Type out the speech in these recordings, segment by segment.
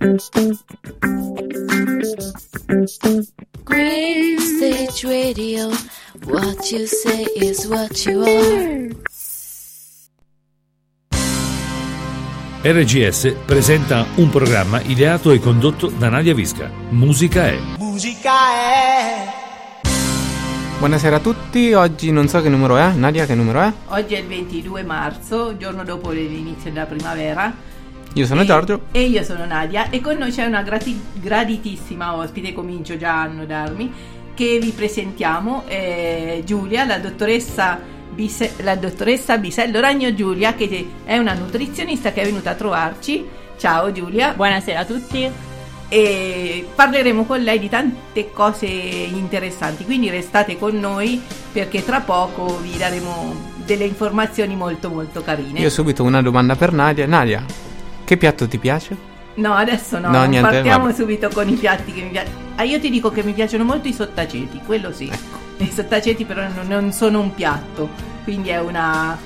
Green Stage Radio, what you say is what you are. RGS presenta un programma ideato e condotto da Nadia Visca. Musica è. Buonasera a tutti, oggi non so che numero è. Nadia, che numero è? Oggi è il 22 marzo, giorno dopo l'inizio della primavera. Io sono Giorgio. E io sono Nadia, e con noi c'è una graditissima ospite, comincio già a annodarmi, che vi presentiamo, Giulia, la dottoressa Bisello Ragno Giulia, che è una nutrizionista che è venuta a trovarci. Ciao Giulia. Buonasera a tutti. E parleremo con lei di tante cose interessanti, quindi restate con noi perché tra poco vi daremo delle informazioni molto molto carine. Io subito una domanda per Nadia. Nadia, che piatto ti piace? No, adesso no, niente, partiamo vabbè. subito con i piatti che mi piacciono. Io ti dico che mi piacciono molto i sottaceti, quello sì. Ecco. I sottaceti però non sono un piatto, quindi è una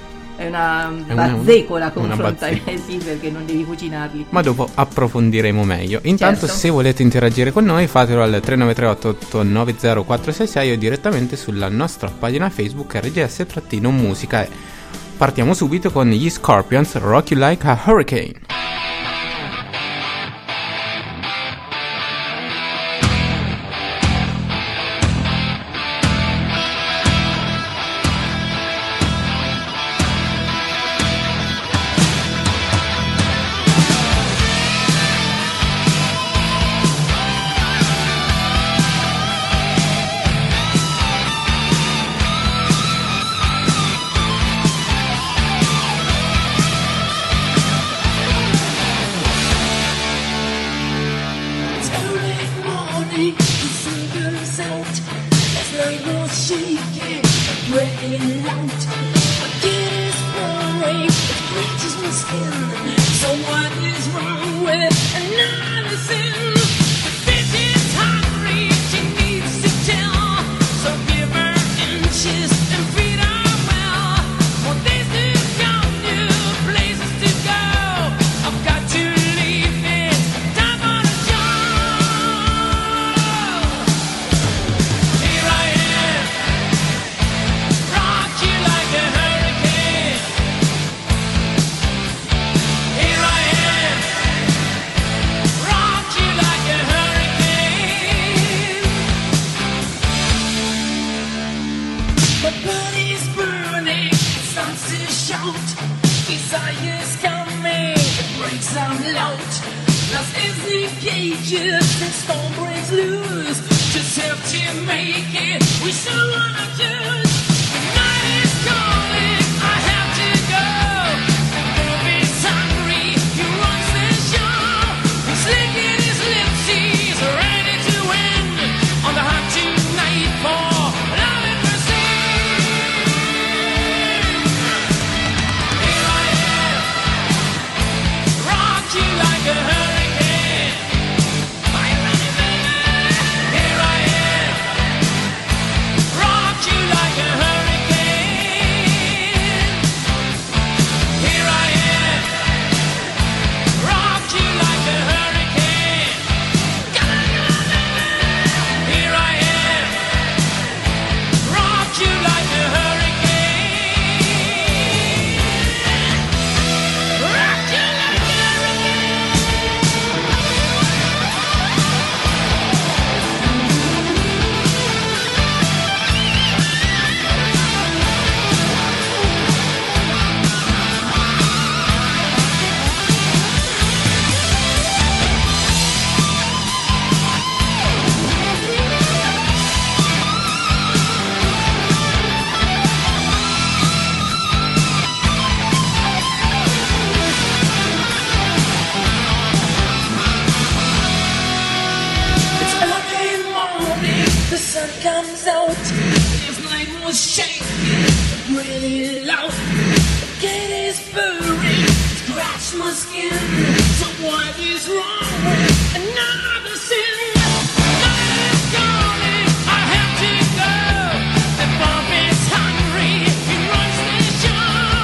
bazzecola confronto ai miei, sì, perché non devi cucinarli. Ma dopo approfondiremo meglio. Intanto, certo, se volete interagire con noi, fatelo al 3938890466 o direttamente sulla nostra pagina Facebook RGS-musica. Partiamo subito con gli Scorpions, Rock You Like a Hurricane.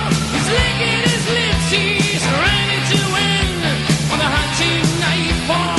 He's ready to win on the hot team night.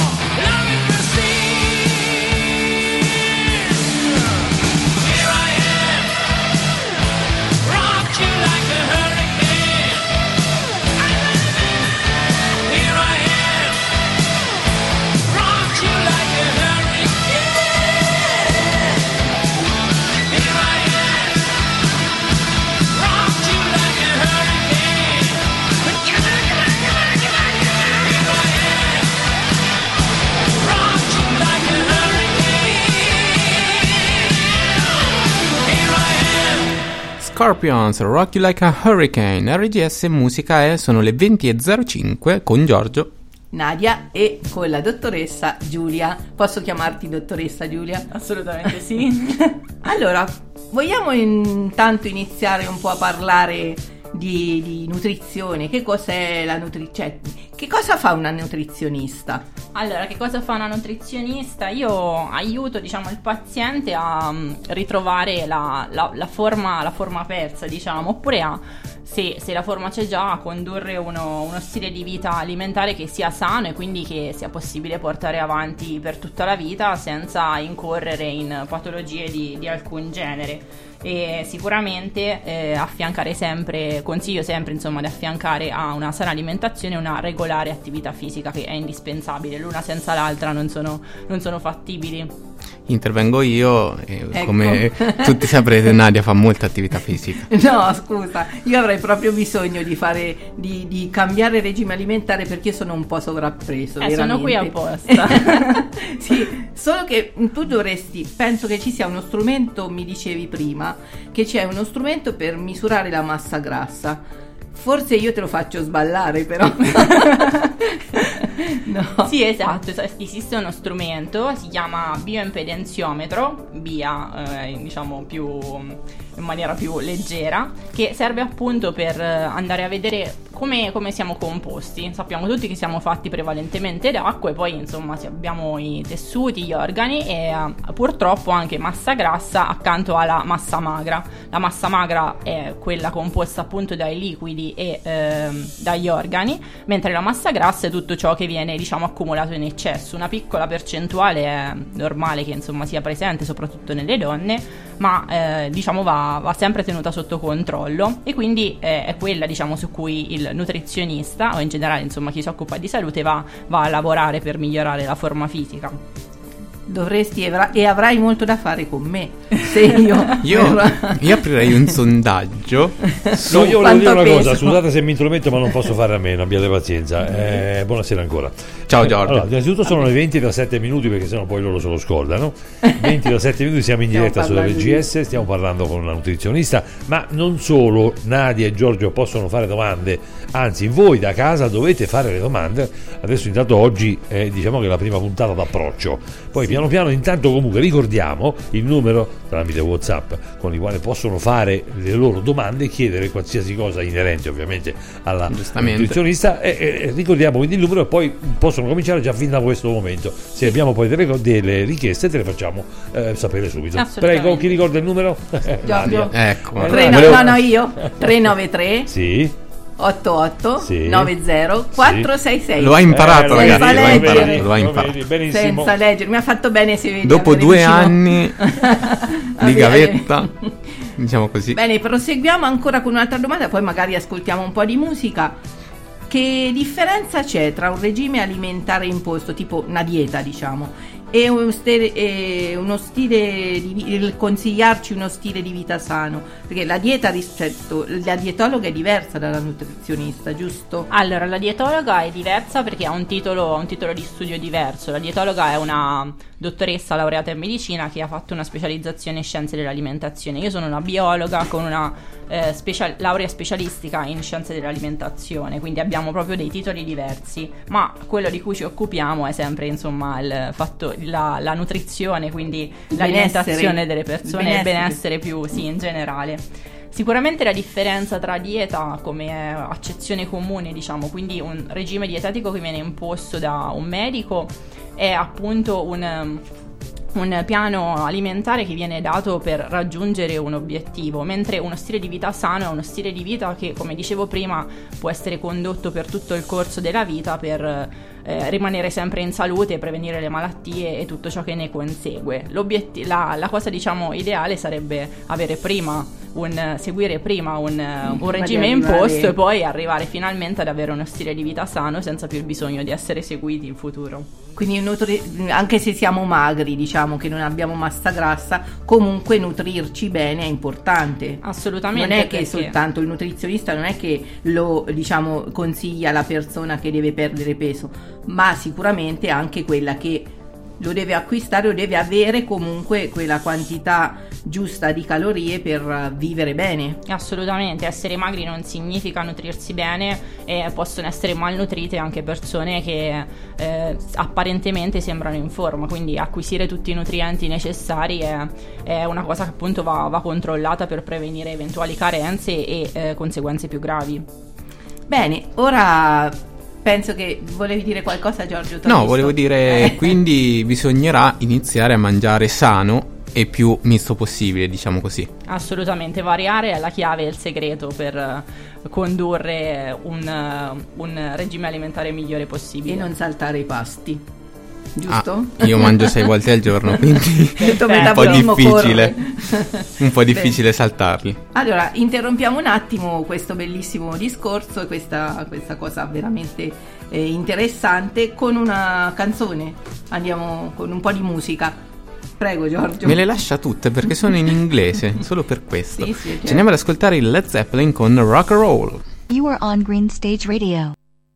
Scorpions, Rock You Like a Hurricane, RGS Musica e sono le 20:05 con Giorgio, Nadia e con la dottoressa Giulia. Posso chiamarti dottoressa Giulia? Assolutamente sì. Allora, vogliamo intanto iniziare un po' a parlare di nutrizione. Che cos'è la nutrizione? Che cosa fa una nutrizionista? Allora, che cosa fa una nutrizionista? Io aiuto, diciamo, il paziente a ritrovare la forma persa, diciamo, oppure se la forma c'è già, a condurre uno stile di vita alimentare che sia sano e quindi che sia possibile portare avanti per tutta la vita senza incorrere in patologie di alcun genere. E sicuramente consiglio sempre insomma di affiancare a una sana alimentazione una regolare attività fisica, che è indispensabile, l'una senza l'altra non sono fattibili. Intervengo io e Ecco. come tutti saprete Nadia fa molta attività fisica. No, scusa, io avrei proprio bisogno di cambiare regime alimentare perché sono un po' sovrappeso. Sono qui veramente. apposta. Sì, solo che tu penso che ci sia uno strumento, mi dicevi prima, che c'è uno strumento per misurare la massa grassa. Forse io te lo faccio sballare, però. No. Sì, esatto, esiste uno strumento, si chiama bioimpedenziometro, diciamo in maniera più leggera, che serve appunto per andare a vedere come siamo composti. Sappiamo tutti che siamo fatti prevalentemente d'acqua e poi insomma abbiamo i tessuti, gli organi e purtroppo anche massa grassa accanto alla massa magra. La massa magra è quella composta appunto dai liquidi e dagli organi, mentre la massa grassa è tutto ciò che viene, diciamo, accumulato in eccesso. Una piccola percentuale è normale che insomma sia presente soprattutto nelle donne, ma diciamo va sempre tenuta sotto controllo, e quindi è quella, diciamo, su cui il nutrizionista o in generale insomma chi si occupa di salute va a lavorare per migliorare la forma fisica. Dovresti e avrai molto da fare con me se io aprirei un sondaggio. No, io volevo dire una peso. cosa, scusate se mi intrometto, ma non posso fare a meno, abbiate pazienza. Buonasera ancora. Ciao Giorgio. Allora, innanzitutto sono le 20:07 perché sennò poi loro se lo scordano. 20:07, siamo in diretta sulla RGS, stiamo parlando con una nutrizionista, ma non solo. Nadia e Giorgio possono fare domande, anzi voi da casa dovete fare le domande. Adesso intanto oggi diciamo che è la prima puntata d'approccio, poi piano piano intanto comunque ricordiamo il numero tramite WhatsApp con il quale possono fare le loro domande e chiedere qualsiasi cosa inerente ovviamente alla nutrizionista, e ricordiamo quindi il numero e poi possono cominciare già fin da questo momento. Se abbiamo poi delle richieste te le facciamo sapere subito. Prego, chi ricorda il numero? Giorgio. Ecco. Io 393 sì 88 sì 90 466. Lo ha imparato Senza ragazzi, leggere. lo ha imparato. Benissimo. Senza leggere, mi ha fatto bene se vedi. Dopo 2 anni di gavetta, Bene. diciamo così. Bene, proseguiamo ancora con un'altra domanda, poi magari ascoltiamo un po' di musica. Che differenza c'è tra un regime alimentare imposto, tipo una dieta, diciamo, e consigliarci uno stile di vita sano? Perché la dietologa è diversa dalla nutrizionista, giusto? Allora, la dietologa è diversa perché ha un titolo di studio diverso. La dietologa è una dottoressa laureata in medicina che ha fatto una specializzazione in scienze dell'alimentazione. Io sono una biologa con una laurea specialistica in scienze dell'alimentazione, quindi abbiamo proprio dei titoli diversi, ma quello di cui ci occupiamo è sempre insomma la nutrizione, quindi l'alimentazione delle persone e il benessere più in generale. Sicuramente la differenza tra dieta come accezione comune, diciamo, quindi un regime dietetico che viene imposto da un medico, è appunto un piano alimentare che viene dato per raggiungere un obiettivo, mentre uno stile di vita sano è uno stile di vita che, come dicevo prima, può essere condotto per tutto il corso della vita per rimanere sempre in salute, prevenire le malattie e tutto ciò che ne consegue. La cosa, diciamo, ideale sarebbe seguire prima un regime imposto e poi arrivare finalmente ad avere uno stile di vita sano senza più il bisogno di essere seguiti in futuro. Quindi anche se siamo magri, diciamo che non abbiamo massa grassa, comunque nutrirci bene è importante. Assolutamente. Non è che soltanto il nutrizionista non è che lo, diciamo, consiglia alla persona che deve perdere peso, ma sicuramente anche quella che lo deve acquistare o deve avere comunque quella quantità giusta di calorie per vivere bene. Assolutamente, essere magri non significa nutrirsi bene, e possono essere malnutrite anche persone che apparentemente sembrano in forma, quindi acquisire tutti i nutrienti necessari è una cosa che appunto va controllata per prevenire eventuali carenze e conseguenze più gravi. Bene, ora penso che volevi dire qualcosa, Giorgio? No, volevo dire, quindi bisognerà iniziare a mangiare sano e più misto possibile, diciamo così. Assolutamente, variare è la chiave e il segreto per condurre un regime alimentare migliore possibile. E non saltare i pasti, giusto? Io mangio 6 volte al giorno, quindi un po' difficile saltarli. Allora, interrompiamo un attimo questo bellissimo discorso e questa cosa veramente interessante con una canzone. Andiamo con un po' di musica. Prego, Giorgio. Me le lascia tutte perché sono in inglese, solo per questo. Sì, certo. Ci andiamo ad ascoltare il Led Zeppelin con Rock and Roll. You are on Green Stage Radio.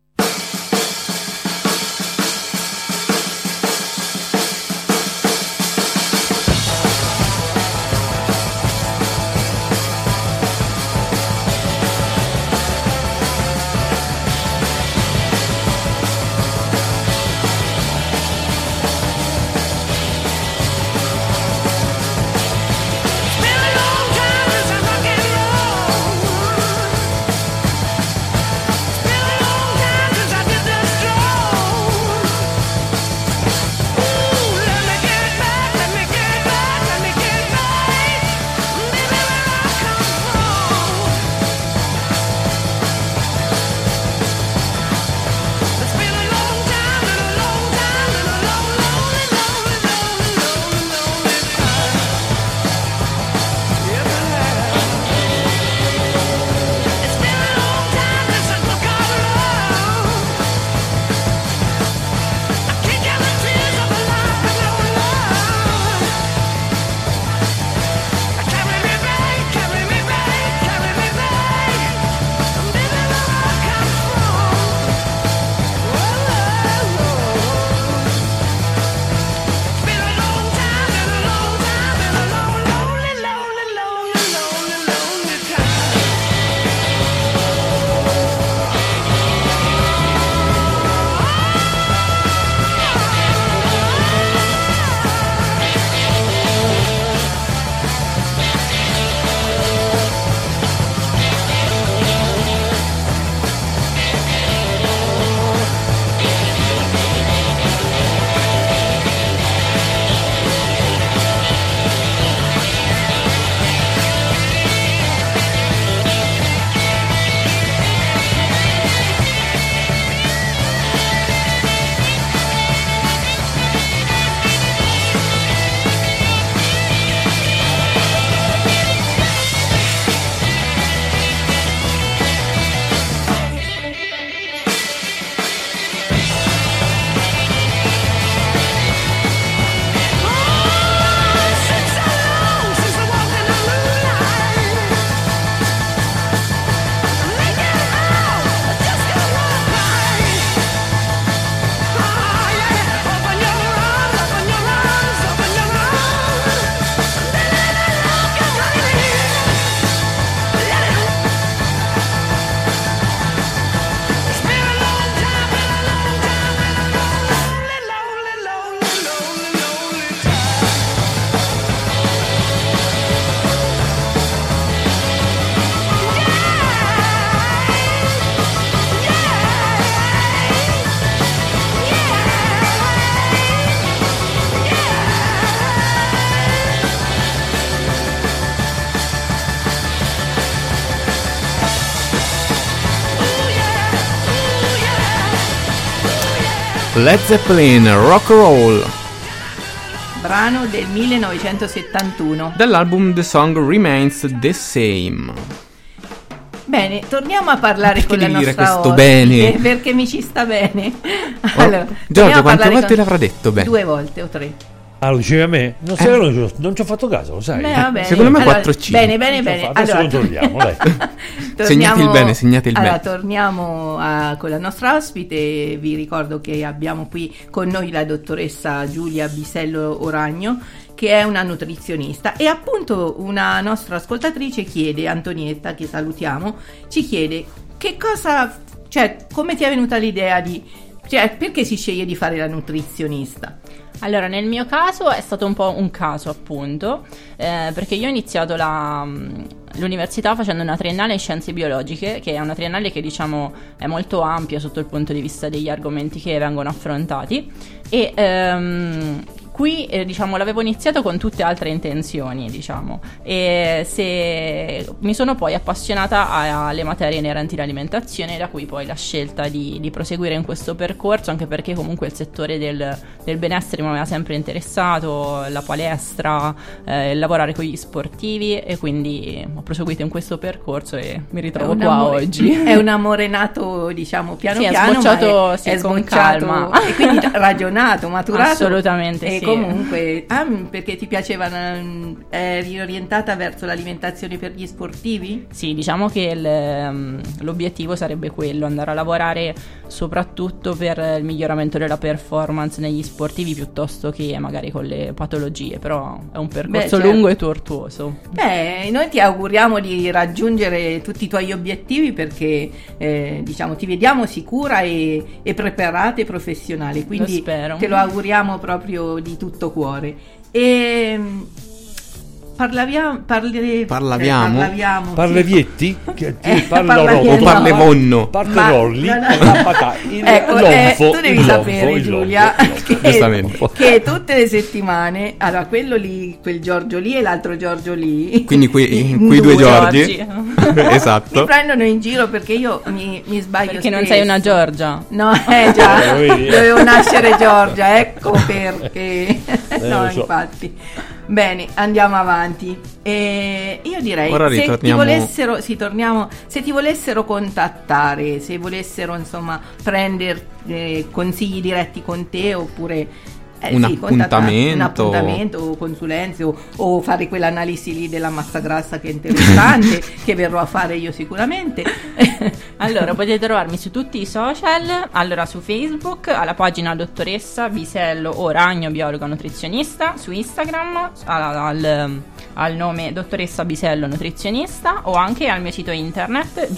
Led Zeppelin, Rock and Roll, brano del 1971 dall'album The Song Remains the Same. Bene, torniamo a parlare Perché con la devi dire nostra questo ospite, bene? Perché mi ci sta bene. Giorgio, quante volte l'avrà detto bene? 2 volte o 3. Ah, lo dicevi a me? Non sai, non ci ho fatto caso, lo sai? Beh, va bene. Secondo me Allora, 4C. Bene. Adesso controlliamo, dai. Segnate il bene, segnate il allora, bene. torniamo con la nostra ospite. Vi ricordo che abbiamo qui con noi la dottoressa Giulia Bisello Oragno, che è una nutrizionista, e appunto una nostra ascoltatrice chiede, Antonietta, che salutiamo, ci chiede che cosa, cioè come ti è venuta l'idea perché si sceglie di fare la nutrizionista? Allora, nel mio caso è stato un po' un caso, appunto, perché io ho iniziato l'università facendo una triennale in scienze biologiche, che è una triennale che diciamo è molto ampia sotto il punto di vista degli argomenti che vengono affrontati, e qui diciamo l'avevo iniziato con tutte altre intenzioni, diciamo, e mi sono poi appassionata alle materie inerenti all'alimentazione, da cui poi la scelta di proseguire in questo percorso, anche perché comunque il settore del benessere mi aveva sempre interessato, la palestra, lavorare con gli sportivi, e quindi ho proseguito in questo percorso e mi ritrovo qua oggi. È un amore nato, diciamo, piano Sì, è piano, sbocciato, ma sì, è con sbocciato calma. e quindi ragionato, maturato. Assolutamente e sì. comunque perché ti piaceva, eri orientata verso l'alimentazione per gli sportivi? Sì, diciamo che l'obiettivo sarebbe quello, andare a lavorare soprattutto per il miglioramento della performance negli sportivi piuttosto che magari con le patologie, però è un percorso certo. lungo e tortuoso. Noi ti auguriamo di raggiungere tutti i tuoi obiettivi, perché diciamo ti vediamo sicura e preparata e professionale, quindi Lo spero. te lo auguriamo proprio di tutto cuore. E Parlaviamo. Parlevietti? Parlavietti. O parlevonno. Parlerolli. Ecco, tu devi sapere, Giulia, Giustamente. che tutte le settimane, allora quello lì, quel Giorgio lì e l'altro Giorgio lì, Quindi quei due Giorgi. mi Esatto. prendono in giro perché io mi sbaglio Perché non spesso. sei una Giorgia? No, già, vedi? dovevo nascere Giorgia, ecco perché. No, lo so. infatti. Bene, andiamo avanti. Io direi, Ora se ti ritorniamo- se ti volessero contattare, se volessero insomma prendere consigli diretti con te, oppure Un contattarti, un appuntamento. appuntamento o consulenze, o fare quell'analisi lì della massa grassa che è interessante, che verrò a fare io sicuramente. Allora, potete trovarmi su tutti i social, allora su Facebook, alla pagina dottoressa Bisello Oragno, biologa nutrizionista, su Instagram, al nome dottoressa Bisello nutrizionista, o anche al mio sito internet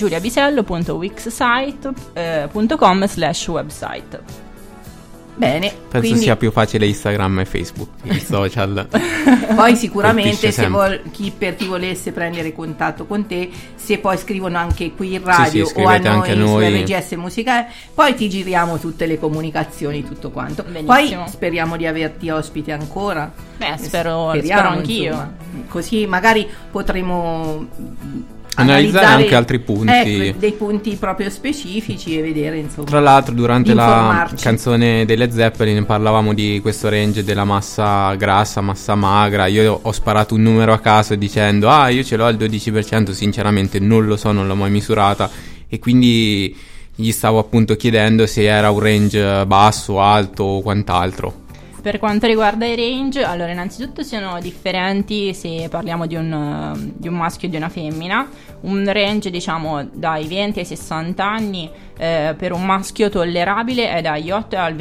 giuliabisello.wixsite.com/website. Bene, Penso quindi sia più facile Instagram e Facebook, i social. poi sicuramente Colpisce sempre. chi per chi volesse prendere contatto con te, se poi scrivono anche qui in radio sì, o a scrivete anche noi a su noi. RGS Musicale, poi ti giriamo tutte le comunicazioni, tutto quanto. Benissimo. Poi speriamo di averti ospite ancora. Beh, spero Speriamo, anch'io. insomma. Così magari potremo Analizzare anche altri punti. dei punti proprio specifici e vedere, insomma. Tra l'altro, durante la informarci. canzone delle Zeppelin parlavamo di questo range della massa grassa, massa magra. Io ho sparato un numero a caso dicendo io ce l'ho al 12%, sinceramente non lo so, non l'ho mai misurata, e quindi gli stavo appunto chiedendo se era un range basso, alto o quant'altro. Per quanto riguarda i range, allora innanzitutto sono differenti se parliamo di un maschio e di una femmina. Un range diciamo dai 20 ai 60 anni per un maschio tollerabile è dall'8 al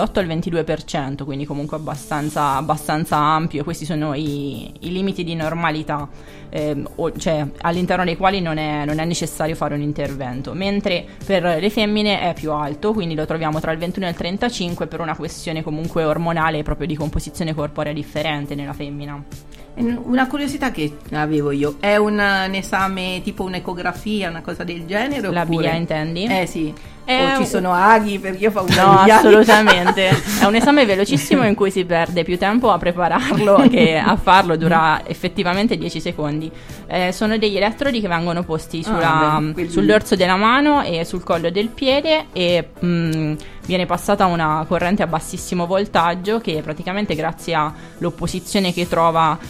22%, quindi comunque abbastanza ampio. Questi sono i limiti di normalità, cioè all'interno dei quali non è necessario fare un intervento, mentre per le femmine è più alto, quindi lo troviamo tra il 21 e il 35 per una questione comunque ormonale, proprio di composizione corporea differente nella femmina. Una curiosità che avevo io, è un esame tipo un'ecografia, una cosa del genere? La oppure... BIA intendi? Sì. È O ci sono aghi, perché io facoltà No, di aghi. assolutamente. È un esame velocissimo in cui si perde più tempo a prepararlo che a farlo, dura effettivamente 10 secondi. Sono degli elettrodi che vengono posti sull'orso della mano e sul collo del piede, e viene passata una corrente a bassissimo voltaggio che praticamente, grazie all'opposizione che trova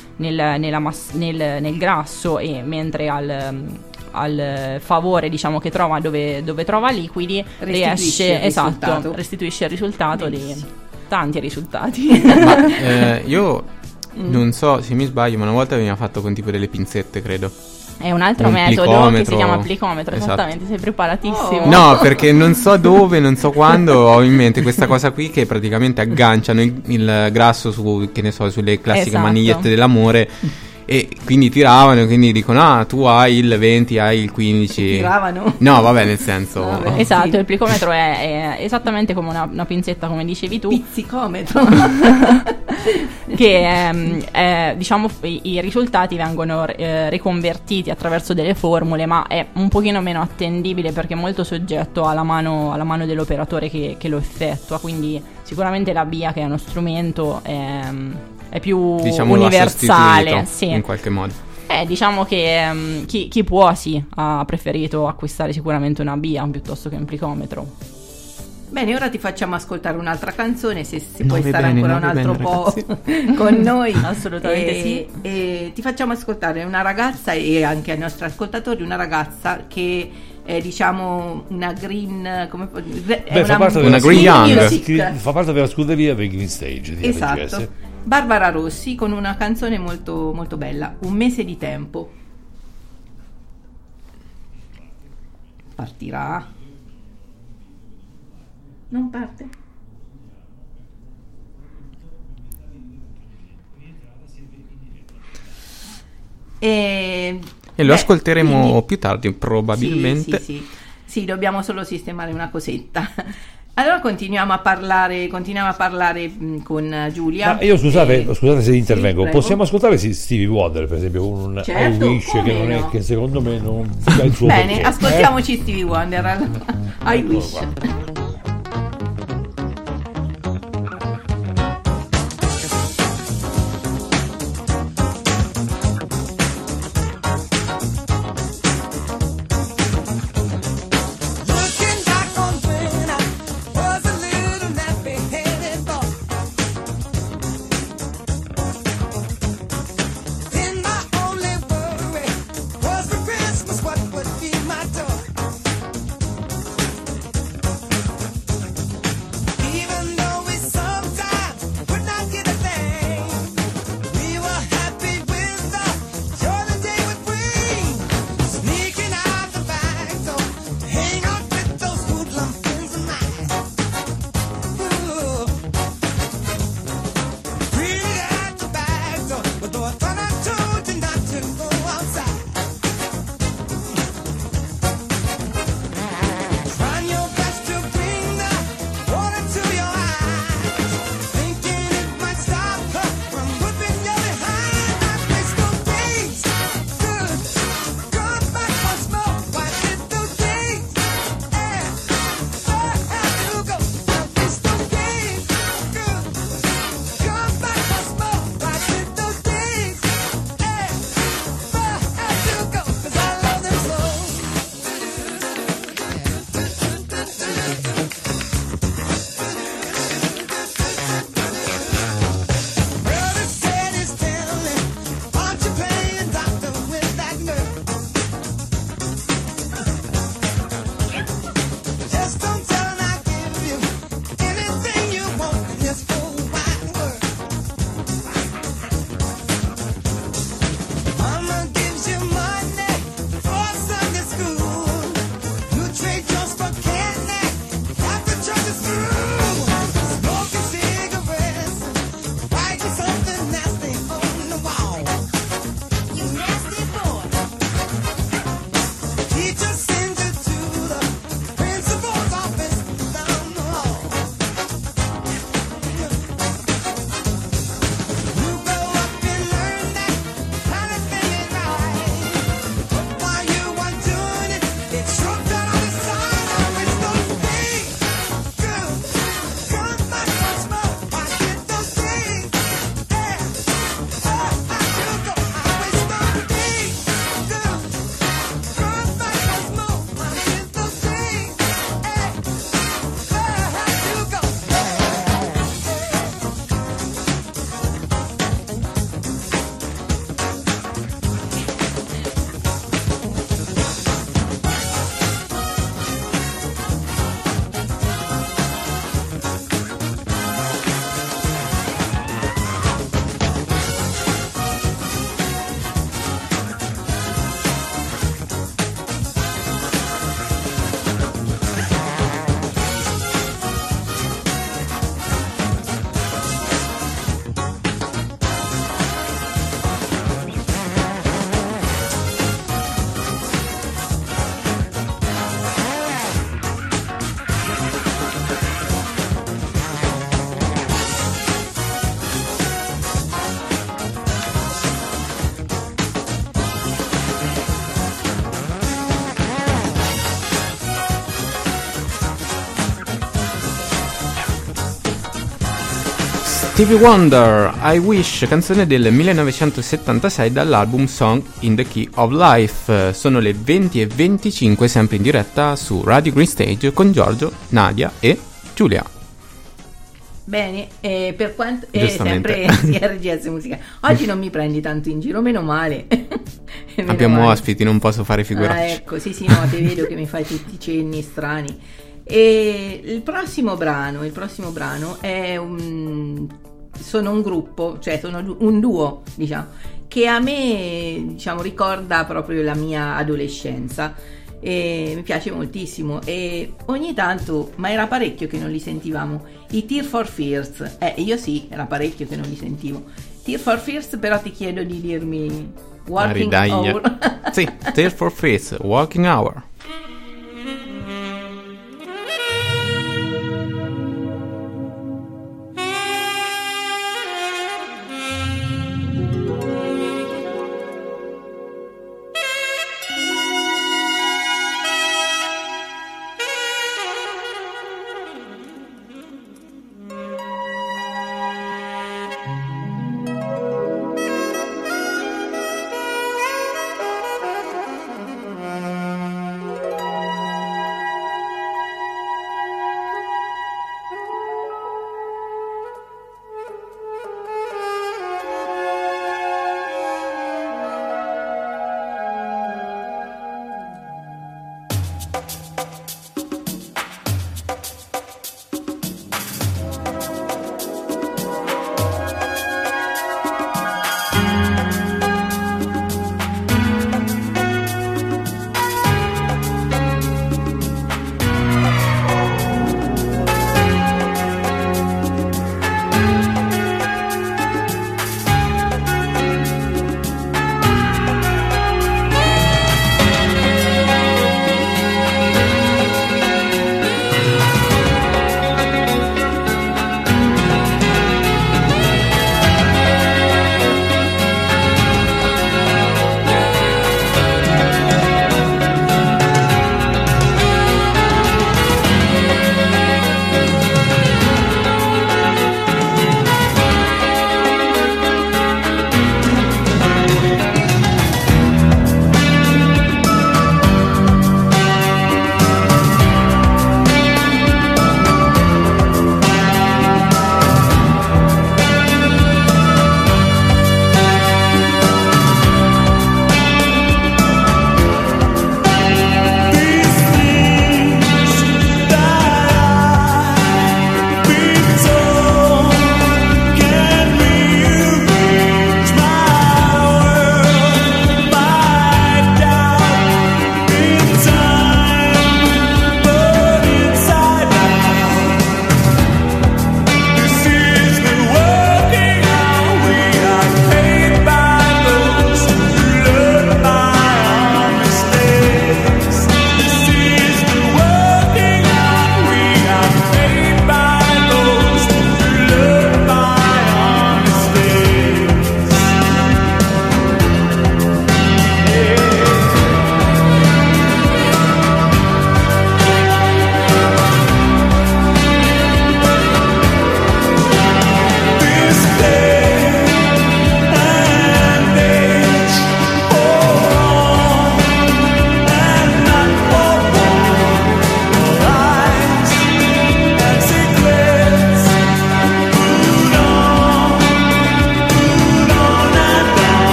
nel grasso, e mentre al favore diciamo che trova dove trova liquidi, Restituisce il risultato. restituisce il risultato tanti risultati. Ma io non so se mi sbaglio, ma una volta veniva fatto con tipo delle pinzette, credo. È un altro Un metodo plicometro. che si chiama plicometro, Esatto. esattamente, sei preparatissimo. No, perché non so dove, non so quando, ho in mente questa cosa qui che praticamente agganciano il grasso su, che ne so, sulle classiche Esatto. manigliette dell'amore, e quindi tiravano, e quindi dicono ah, tu hai il 20, hai il 15. Tiravano? No, vabbè, nel senso Vabbè. Esatto, Sì. il plicometro è esattamente come una pinzetta, come dicevi tu, Pizzicometro. che diciamo i risultati vengono riconvertiti attraverso delle formule, ma è un pochino meno attendibile perché è molto soggetto alla mano dell'operatore che lo effettua, quindi sicuramente la BIA, che è uno strumento, è più diciamo l'ha universale, sostituito, sì. in qualche modo. Diciamo che chi può ha preferito acquistare sicuramente una BIA piuttosto che un plicometro. Bene, ora ti facciamo ascoltare un'altra canzone, se No, puoi va stare bene, ancora no, un va altro bene, po' con noi. Assolutamente sì. E ti facciamo ascoltare una ragazza, e anche ai nostri ascoltatori, una ragazza che è, diciamo, una green, come è fa parte una della green young. music. Fa parte della scuderia del Green Stage di Esatto. RGS. Barbara Rossi con una canzone molto, molto bella, Un mese di tempo. Partirà. Non parte? E lo ascolteremo più tardi, probabilmente. Sì, dobbiamo solo sistemare una cosetta. Allora continuiamo a parlare con Giulia. Ma io scusate se intervengo, prego. possiamo ascoltare Stevie Wonder, per esempio, un Certo, I Wish, che come non è, no. che secondo me non ha il suo Bene, perché, ascoltiamoci Stevie Wonder. I wish. Qua. Looking back on when I was a little nappy-headed boy, then my only worry was for Christmas what would be my toy. Stevie Wonder, I Wish, canzone del 1976 dall'album Song in the Key of Life. Sono le 20:25, sempre in diretta su Radio Green Stage con Giorgio, Nadia e Giulia. Bene, per quanto Giustamente. sempre RGS Musica. Oggi non mi prendi tanto in giro, meno male. Meno Abbiamo male. ospiti, non posso fare figuracce. Ecco, sì, no, ti vedo che mi fai tutti i cenni strani. E il prossimo brano è sono un gruppo, cioè sono un duo, diciamo, che a me, diciamo, ricorda proprio la mia adolescenza. E mi piace moltissimo e ogni tanto, ma era parecchio che non li sentivamo, i Tear for Fears. Io sì, era parecchio che non li sentivo. Tear for Fears, però ti chiedo di dirmi Walking Hour. Sì, Tear for Fears, Walking Hour.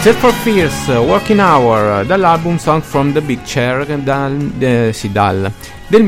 Set for Fears, Working Hour, dall'album Song from the Big Chair del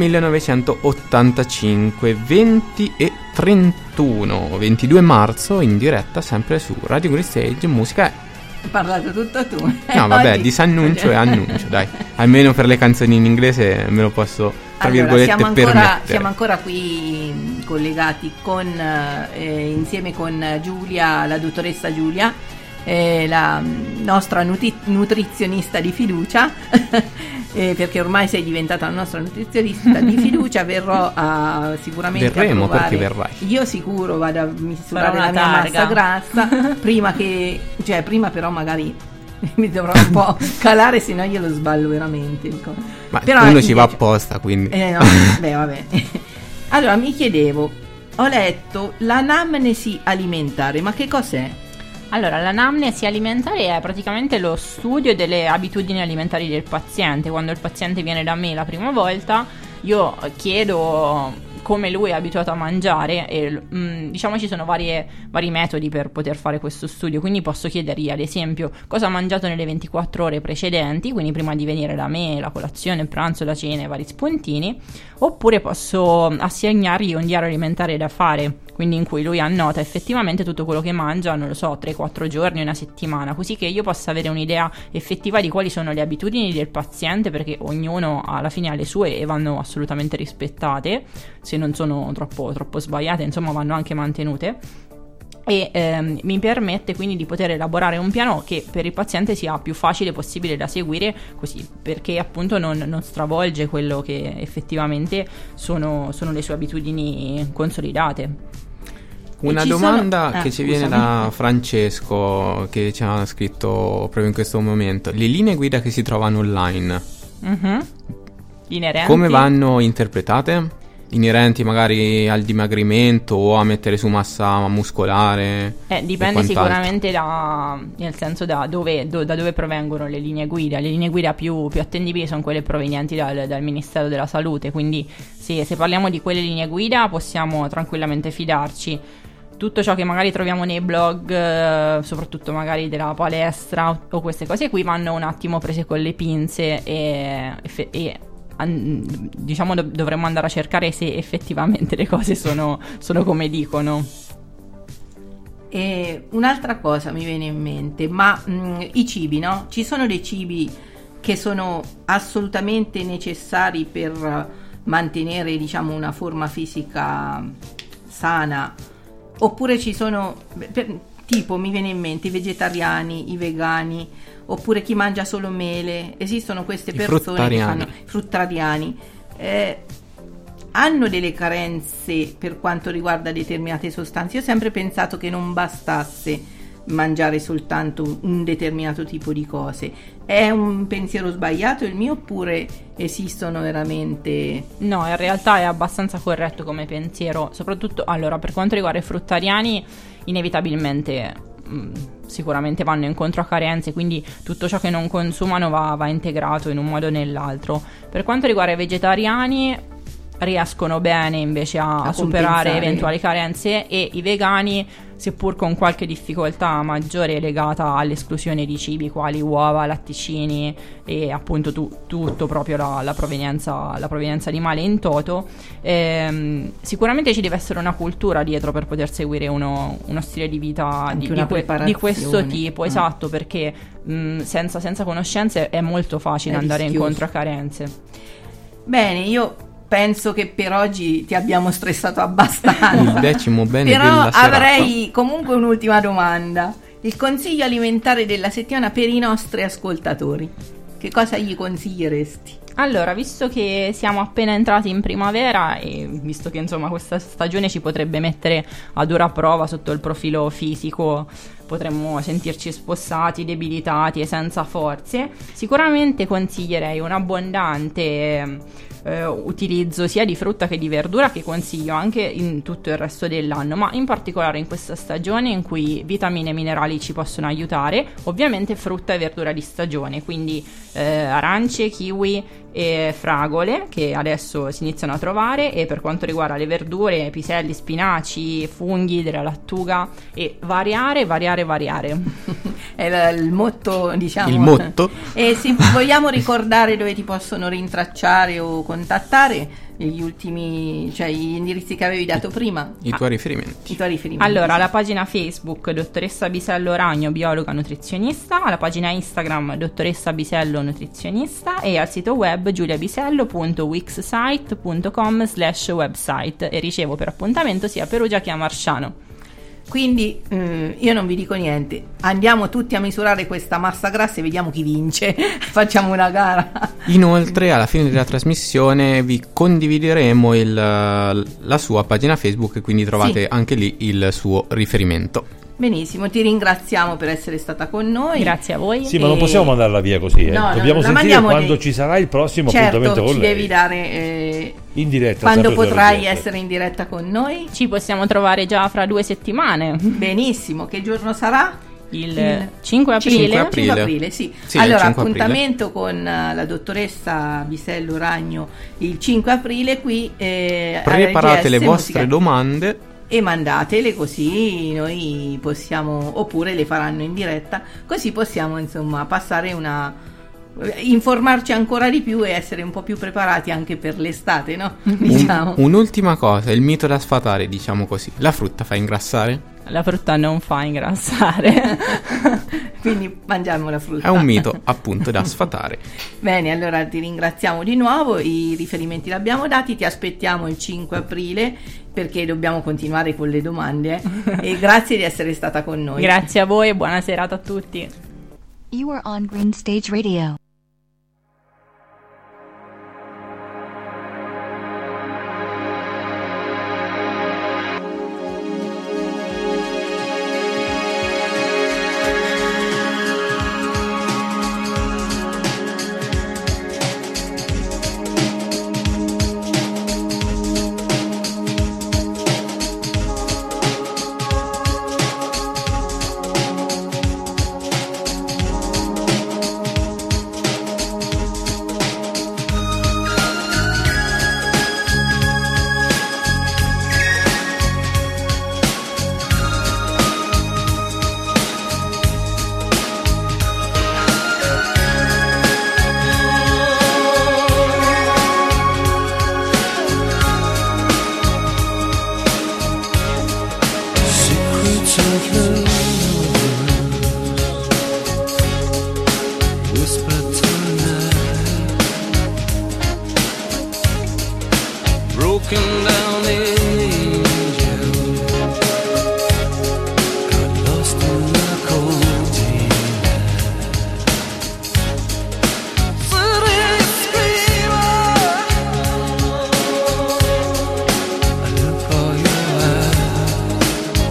1985, 20 e 31, 22 marzo, in diretta sempre su Radio Green Stage Musica È. Hai parlato tutto tu. No, vabbè, Oggi- disannuncio e annuncio, dai. Almeno per le canzoni in inglese me lo posso, tra virgolette, permettere. siamo ancora qui collegati con insieme con Giulia, la dottoressa Giulia, la nostra nutrizionista di fiducia. Perché ormai sei diventata la nostra nutrizionista di fiducia. Verrò sicuramente Verremo, a provare. perché verrai. Io sicuro vado a misurare Farò la una mia targa. massa grassa prima però magari mi dovrò un po' calare, se no glielo sballo veramente. Ma Però uno mi ci va piace. apposta, quindi. No, beh, vabbè. Allora, mi chiedevo, ho letto l'anamnesi alimentare, ma che cos'è? Allora, l'anamnesi alimentare è praticamente lo studio delle abitudini alimentari del paziente. Quando il paziente viene da me la prima volta, io chiedo come lui è abituato a mangiare e diciamo ci sono vari metodi per poter fare questo studio. Quindi posso chiedergli ad esempio cosa ha mangiato nelle 24 ore precedenti, quindi prima di venire da me, la colazione, il pranzo, la cena, i vari spuntini, oppure posso assegnargli un diario alimentare da fare, quindi in cui lui annota effettivamente tutto quello che mangia, non lo so, 3-4 giorni, una settimana, così che io possa avere un'idea effettiva di quali sono le abitudini del paziente, perché ognuno alla fine ha le sue e vanno assolutamente rispettate, se non sono troppo sbagliate, insomma vanno anche mantenute. E mi permette quindi di poter elaborare un piano che per il paziente sia più facile possibile da seguire, così, perché appunto non stravolge quello che effettivamente sono le sue abitudini consolidate. Una E ci domanda sono- che ci viene scusami. da Francesco, che ci ha scritto proprio in questo momento. Le linee guida che si trovano online, Mhm. Inerenti. come vanno interpretate? Inerenti magari al dimagrimento o a mettere su massa muscolare? e Dipende quant'altro? sicuramente nel senso da dove provengono le linee guida. Le linee guida più attendibili sono quelle provenienti dal Ministero della Salute, quindi se parliamo di quelle linee guida possiamo tranquillamente fidarci. Tutto ciò che magari troviamo nei blog, soprattutto magari della palestra o queste cose qui, vanno un attimo prese con le pinze e diciamo dovremmo andare a cercare se effettivamente le cose sono come dicono. E un'altra cosa mi viene in mente, ma i cibi, no? Ci sono dei cibi che sono assolutamente necessari per mantenere, diciamo, una forma fisica sana, oppure ci sono, tipo mi viene in mente i vegetariani, i vegani, oppure chi mangia solo mele. Esistono queste I persone che fruttariani. fanno fruttariani, hanno delle carenze per quanto riguarda determinate sostanze. Io ho sempre pensato che non bastasse mangiare soltanto un determinato tipo di cose. È un pensiero sbagliato il mio, oppure esistono veramente? No, in realtà è abbastanza corretto come pensiero, soprattutto allora per quanto riguarda i fruttariani, inevitabilmente sicuramente vanno incontro a carenze, quindi tutto ciò che non consumano va integrato in un modo o nell'altro. Per quanto riguarda i vegetariani, riescono bene invece a superare compensare. eventuali carenze, e i vegani, seppur con qualche difficoltà maggiore legata all'esclusione di cibi quali uova, latticini e appunto tutto proprio la provenienza animale in toto, sicuramente ci deve essere una cultura dietro per poter seguire uno stile di vita Anche di una di questo preparazione. tipo, esatto, perché senza conoscenze è molto facile È andare rischioso. incontro a carenze. Bene, io penso che per oggi ti abbiamo stressato abbastanza. Il decimo bene Però della serata. avrei comunque un'ultima domanda. Il consiglio alimentare della settimana per i nostri ascoltatori. Che cosa gli consiglieresti? Allora, visto che siamo appena entrati in primavera e visto che insomma questa stagione ci potrebbe mettere a dura prova sotto il profilo fisico, potremmo sentirci spossati, debilitati e senza forze, sicuramente consiglierei un abbondante utilizzo sia di frutta che di verdura, che consiglio anche in tutto il resto dell'anno, ma in particolare in questa stagione in cui vitamine e minerali ci possono aiutare. Ovviamente frutta e verdura di stagione, quindi arance, kiwi e fragole, che adesso si iniziano a trovare, e per quanto riguarda le verdure, piselli, spinaci, funghi, della lattuga, e variare. è il motto, diciamo. Il motto? E se vogliamo ricordare dove ti possono rintracciare o contattare, gli ultimi, cioè gli indirizzi che avevi dato prima. I tuoi riferimenti. I tuoi riferimenti. Allora, la pagina Facebook Dottoressa Bisello Ragno, biologa nutrizionista, la pagina Instagram Dottoressa Bisello nutrizionista e al sito web giuliabisello.wixsite.com/website, e ricevo per appuntamento sia a Perugia che a Marsciano. Quindi io non vi dico niente, andiamo tutti a misurare questa massa grassa e vediamo chi vince. Facciamo una gara. Inoltre, alla fine della trasmissione vi condivideremo la sua pagina Facebook, e quindi trovate Sì. anche lì il suo riferimento. Benissimo, ti ringraziamo per essere stata con noi. Grazie a voi. Sì, ma non possiamo mandarla via così, eh. No, Dobbiamo la sentire mandiamo quando lei. ci sarà il prossimo Certo, appuntamento con ci lei. devi dare In diretta. quando sempre su potrai RGS. essere in diretta con noi. Ci possiamo trovare già fra 2 settimane, Benissimo, che giorno sarà? il 5 aprile. 5 aprile. 5 aprile, sì. Sì, Allora, il 5 aprile. appuntamento con la dottoressa Bisello Ragno il 5 aprile qui a Preparate RGS le vostre Musica. domande. E mandatele, così noi possiamo, oppure le faranno in diretta, così possiamo insomma passare informarci ancora di più e essere un po' più preparati anche per l'estate, no? Diciamo. Un'ultima cosa, il mito da sfatare, diciamo così. La frutta fa ingrassare? La frutta non fa ingrassare. Quindi mangiamo la frutta. È un mito appunto da sfatare. Bene, allora ti ringraziamo di nuovo, i riferimenti li abbiamo dati, ti aspettiamo il 5 aprile perché dobbiamo continuare con le domande e grazie di essere stata con noi. Grazie a voi e buona serata a tutti. You are on Green Stage Radio. Broken down angel, got lost in the cold city screamer. I look for your eyes,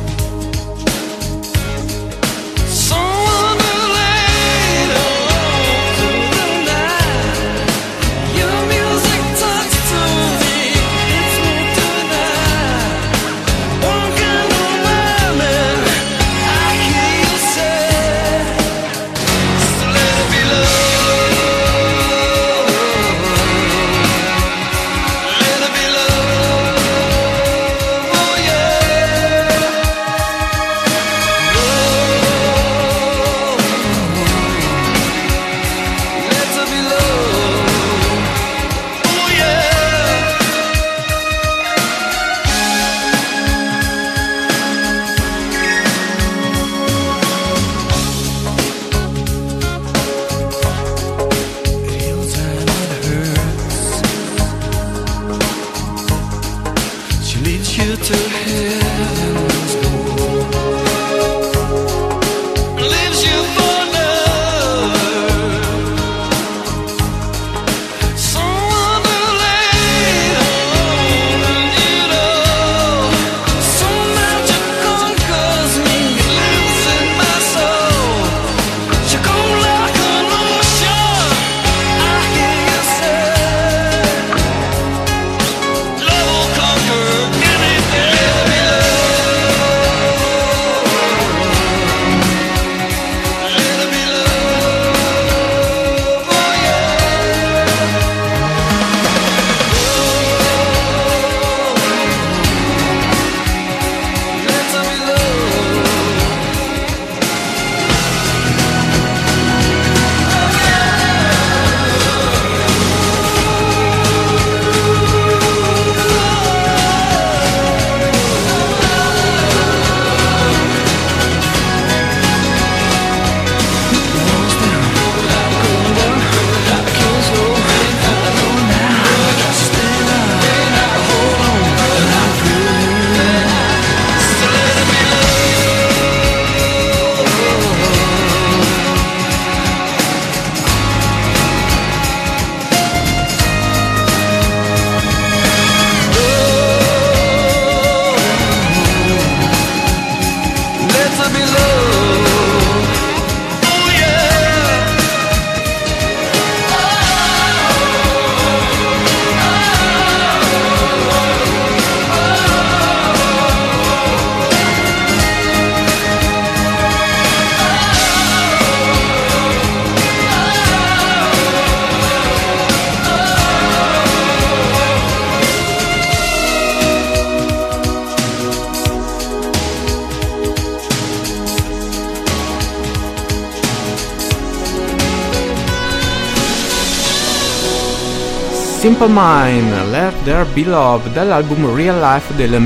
someone to lay down to the night. Your music talks to me, it's me gotta be love. Oh yeah. Simple Mind, Let There Be Love, dall'album Real Life del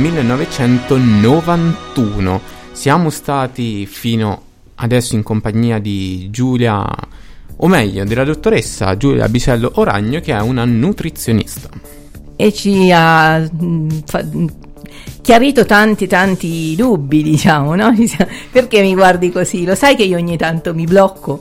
1991. Siamo stati fino adesso in compagnia di Giulia, o meglio della dottoressa Giulia Bisello Oragno, che è una nutrizionista. E ci ha chiarito tanti dubbi, diciamo, no? Perché mi guardi così? Lo sai che io ogni tanto mi blocco.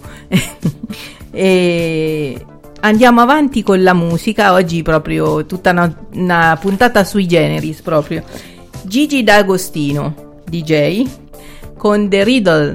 E andiamo avanti con la musica. Oggi proprio tutta una puntata sui generis proprio. Gigi D'Agostino, DJ, con The Riddle.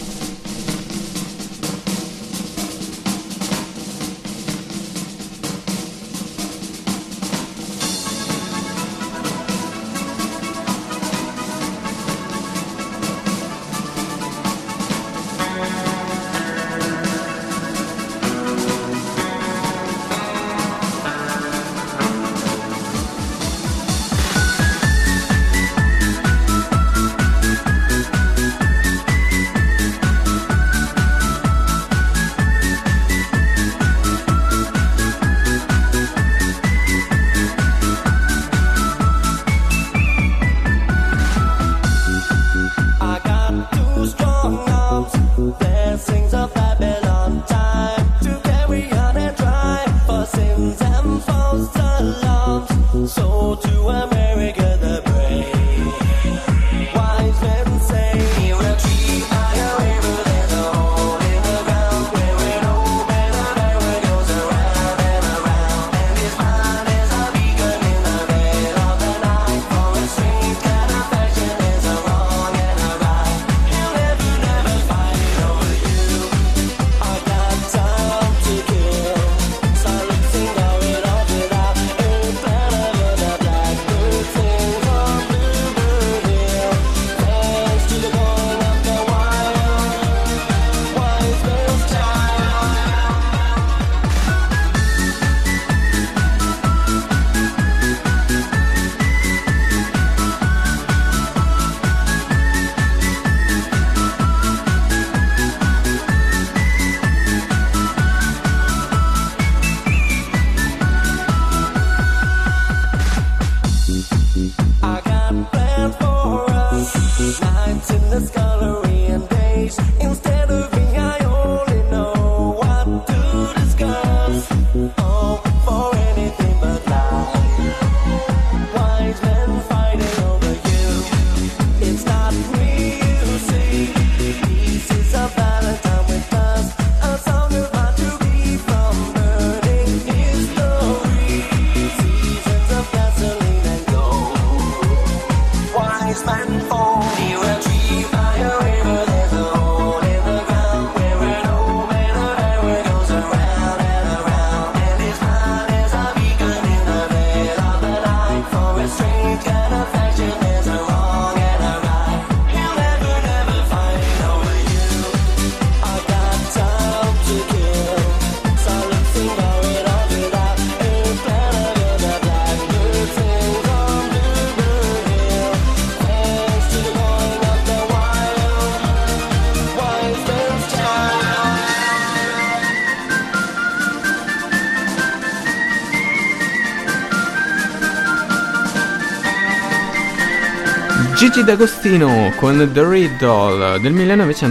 Gigi D'Agostino con The Riddle del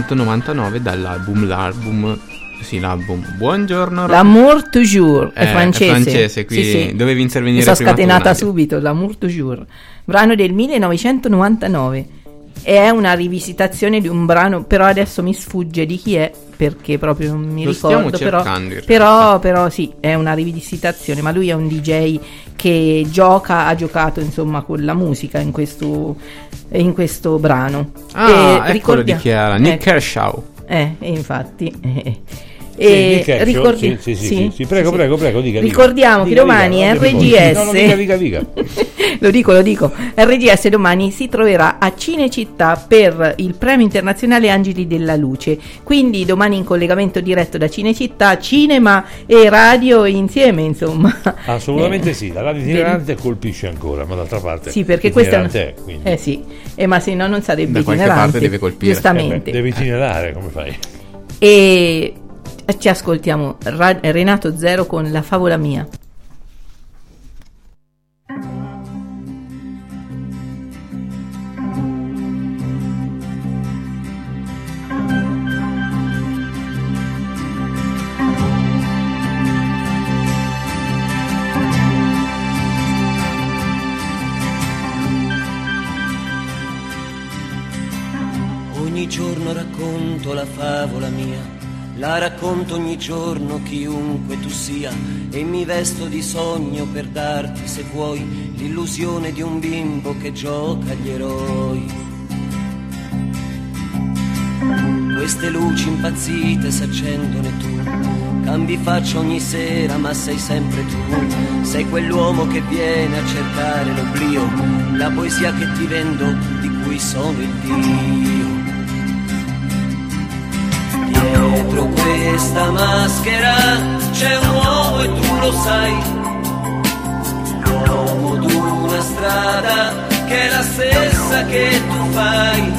1999 dall'album l'album Buongiorno L'amour toujours, è francese. È francese, qui sì. dovevi intervenire Mi sono prima scatenata tu, subito, L'amour toujours, brano del 1999. è una rivisitazione di un brano, però adesso mi sfugge di chi è, perché proprio non mi Lo ricordo. stiamo cercando, in Però sì, è una rivisitazione, ma lui è un DJ che ha giocato insomma con la musica in questo brano. Eccolo di chi era, Nick Kershaw. infatti. Nick Kershaw, sì, prego, dica. Ricordiamo che domani RGS No, dica. lo dico, RGS domani si troverà a Cinecittà per il premio internazionale Angeli della Luce, quindi domani in collegamento diretto da Cinecittà, cinema e radio insieme, insomma. Assolutamente sì, la radio itinerante colpisce ancora, ma d'altra parte sì, perché questa è, quindi. sì, ma se no non sarebbe Da qualche itinerante, parte deve colpire. giustamente. Devi itinerare, come fai? E ci ascoltiamo Renato Zero con La favola mia. Ogni giorno racconto la favola mia, la racconto ogni giorno chiunque tu sia, e mi vesto di sogno per darti, se vuoi, l'illusione di un bimbo che gioca agli eroi. Queste luci impazzite s'accendono e tu cambi faccia ogni sera, ma sei sempre tu. Sei quell'uomo che viene a cercare l'oblio, la poesia che ti vendo, di cui sono il Dio. Dietro questa maschera c'è un uomo e tu lo sai, l'uomo d'una strada che è la stessa che tu fai,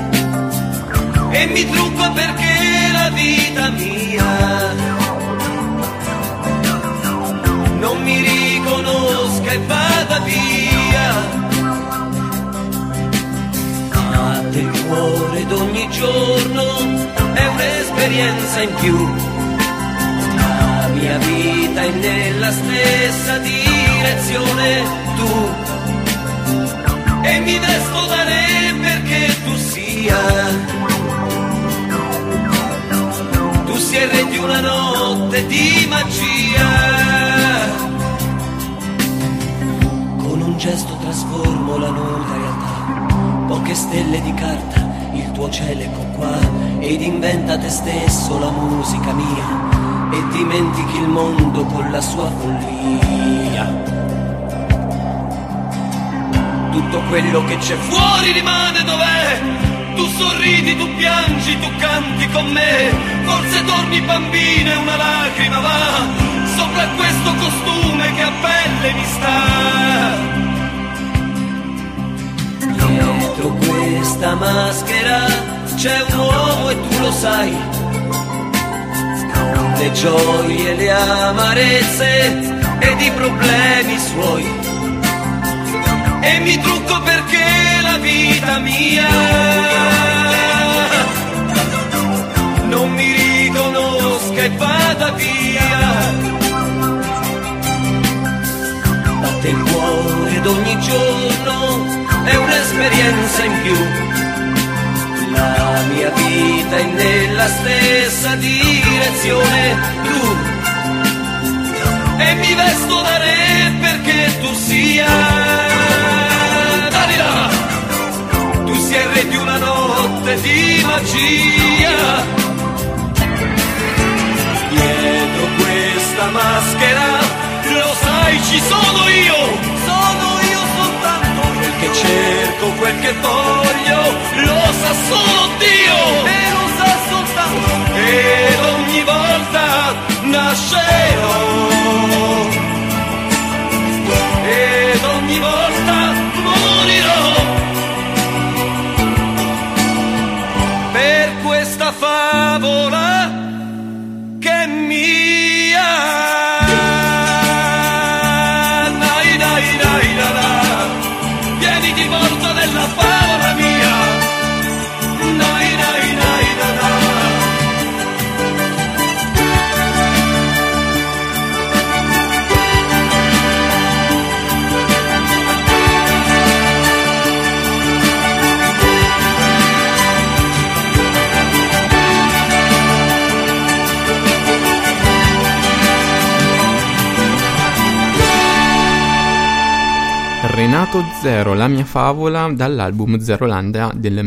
e mi trucco perché la vita mia non mi riconosca e vada via. Batte il cuore d'ogni giorno, è un'esperienza in più, la mia vita è nella stessa direzione tu, e mi vesto da re perché tu sia il re di una notte di magia. Con un gesto trasformo la nuda realtà, poche stelle di carta, il tuo cielo ecco qua, ed inventa te stesso la musica mia, e dimentichi il mondo con la sua follia. Tutto quello che c'è fuori rimane dov'è, tu sorridi, tu piangi, tu canti con me, forse torni bambina e una lacrima va sopra questo costume che a pelle mi sta. Dietro questa maschera c'è un uomo e tu lo sai, le gioie, le amarezze ed i problemi suoi, e mi trucco perché la vita mia non mi riconosca e vada via. Batte il cuore ed ogni giorno è un'esperienza in più, la mia vita è nella stessa direzione tu, e mi vesto da re perché tu sia tu sei il re di una notte di magia. Dietro questa maschera, lo sai, ci sono io soltanto, quel che cerco, quel che voglio, lo sa solo Dio, e lo sa soltanto, ed ogni volta nascerò, ed ogni volta morirò per questa favola che è mia. Dai, dai, dai, da, da. Vieni di volta nella favola mia. Dai, dai, dai, da, da. Renato Zero, la mia favola, dall'album Zerolandia del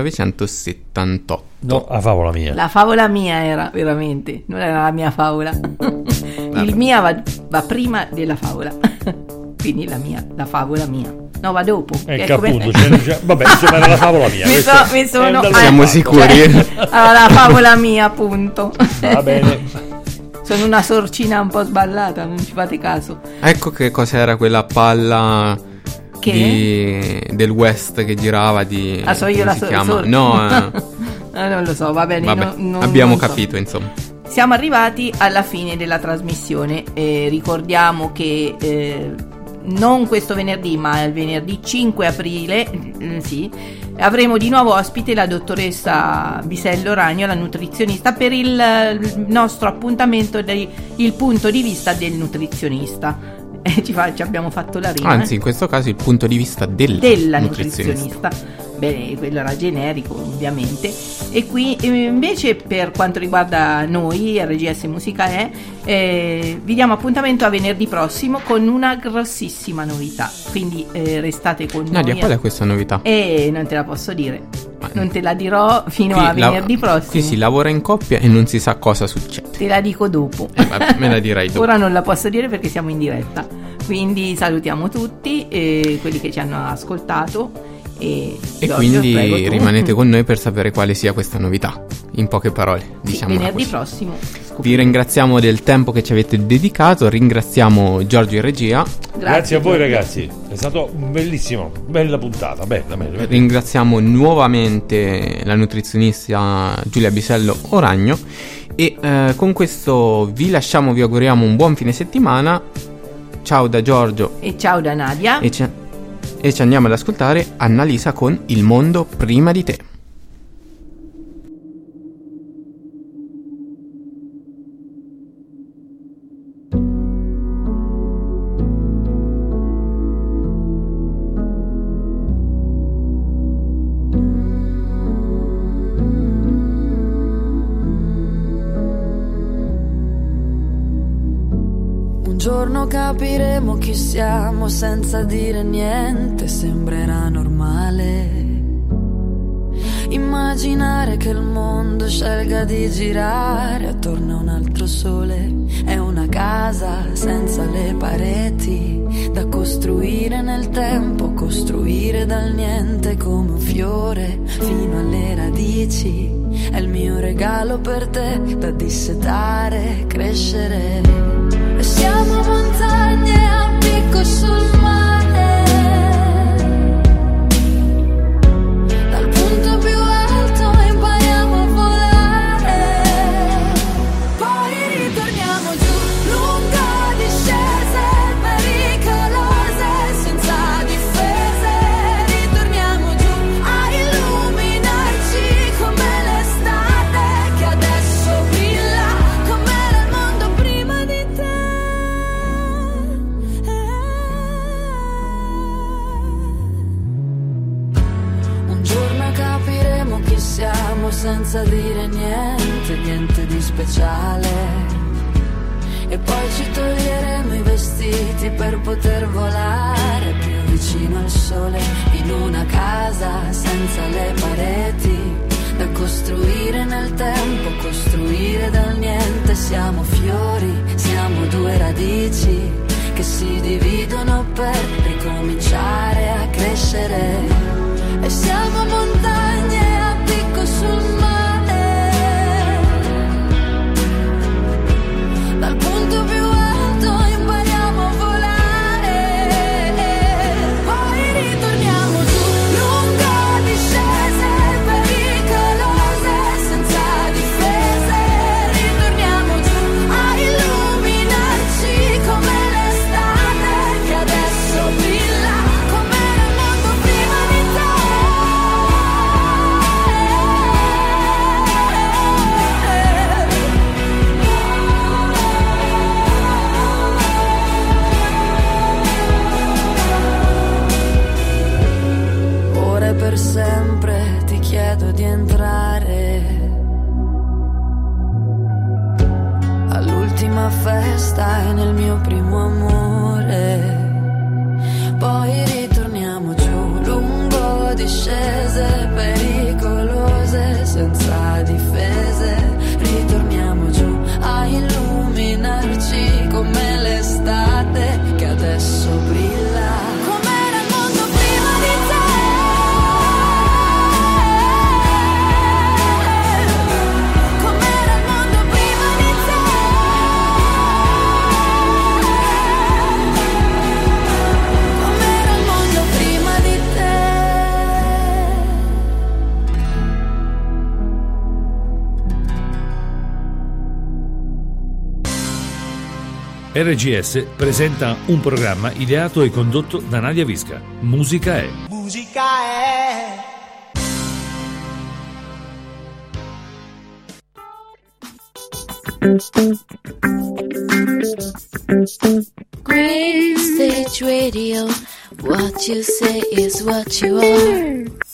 1978. No, la favola mia. La favola mia era veramente, non era la mia favola. Il mia va prima della favola. Quindi la favola mia. No, va dopo. Appunto, vabbè, insomma era la favola mia. Mi sono Siamo sicuri? Allora, la favola mia, appunto. Va bene. Sono una sorcina un po' sballata, non ci fate caso. Ecco che cos'era quella palla del West che girava di... so io come la si chiama? No, non lo so, va bene. vabbè, non abbiamo so. capito, insomma. Siamo arrivati alla fine della trasmissione. Ricordiamo che non questo venerdì, ma il venerdì 5 aprile, sì, avremo di nuovo ospite la dottoressa Bisello Ragno, la nutrizionista, per il nostro appuntamento Il punto di vista del nutrizionista. Ci abbiamo fatto la rima. Anzi, in questo caso il punto di vista della nutrizionista. Bene, quello era generico, ovviamente. E qui invece, per quanto riguarda noi, RGS Musica vi diamo appuntamento a venerdì prossimo con una grossissima novità. Quindi restate con noi. Nadia, qual è questa novità? Non te la posso dire. Non te la dirò fino a venerdì prossimo. Qui si lavora in coppia e non si sa cosa succede. Te la dico dopo. Me la dirai dopo. Ora non la posso dire perché siamo in diretta. Quindi salutiamo tutti quelli che ci hanno ascoltato. E Giorgio, quindi prego tu. rimanete con noi per sapere quale sia questa novità. In poche parole, diciamo. Venerdì prossimo. Vi ringraziamo del tempo che ci avete dedicato. Ringraziamo Giorgio in regia. Grazie a voi, ragazzi. È stato bellissimo. Bella puntata. Bella. Ringraziamo nuovamente la nutrizionista Giulia Bisello Oragno. E con questo vi lasciamo, vi auguriamo un buon fine settimana. Ciao da Giorgio. E ciao da Nadia. E ci andiamo ad ascoltare Annalisa con Il mondo prima di te. Un giorno capiremo chi siamo senza dire niente, sembrerà normale. Immaginare che il mondo scelga di girare attorno a un altro sole. È una casa senza le pareti da costruire nel tempo, costruire dal niente come un fiore fino alle radici. È il mio regalo per te da dissetare, crescere. E siamo montagne a picco sul mare, dal punto più alto impariamo a volare, poi ritorniamo giù, lungo discese pericolose, senza difese, ritorniamo giù a illuminarci come l'estate che adesso brilla, come era il mondo prima di te. Un giorno capiremo chi siamo senza dire niente, niente di speciale. E poi ci toglieremo i vestiti per poter volare più vicino al sole, in una casa senza le pareti da costruire nel tempo, costruire dal niente. Siamo fiori, siamo due radici che si dividono per ricominciare a crescere. E siamo montagne a picco sul mare, dal punto più alto impariamo a volare, poi ritorniamo giù, lungo discese pericolose, senza difese, ritorniamo giù a illuminarci come l'estate che adesso brilla, come era il mondo prima di te. Ora e per sempre ti chiedo di entrare all'ultima festa e nel mio primo amore, poi ritorno RGS presenta un programma ideato e condotto da Nadia Visca. Musica è. Musica è. Green Stage Radio, what you say is what you are.